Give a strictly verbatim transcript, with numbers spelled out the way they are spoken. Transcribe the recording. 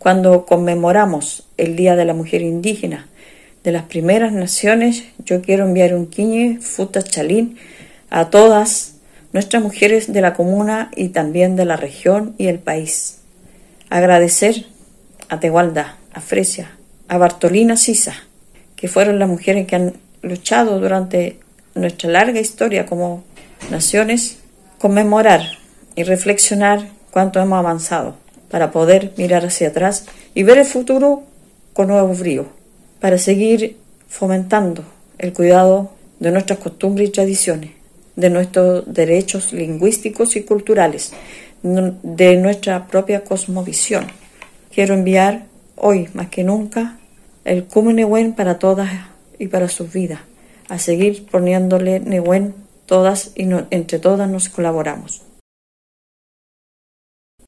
Cuando conmemoramos el Día de la Mujer Indígena de las primeras naciones, yo quiero enviar un quiñe, futa, chalín a todas nuestras mujeres de la comuna y también de la región y el país. Agradecer a Tegualda, a Fresia, a Bartolina Sisa, que fueron las mujeres que han luchado durante nuestra larga historia como naciones, conmemorar y reflexionar cuánto hemos avanzado para poder mirar hacia atrás y ver el futuro con nuevo brío, para seguir fomentando el cuidado de nuestras costumbres y tradiciones, de nuestros derechos lingüísticos y culturales, de nuestra propia cosmovisión. Quiero enviar hoy, más que nunca, el Kumu Nehuen para todas y para sus vidas, a seguir poniéndole Nehuen todas y no, entre todas nos colaboramos.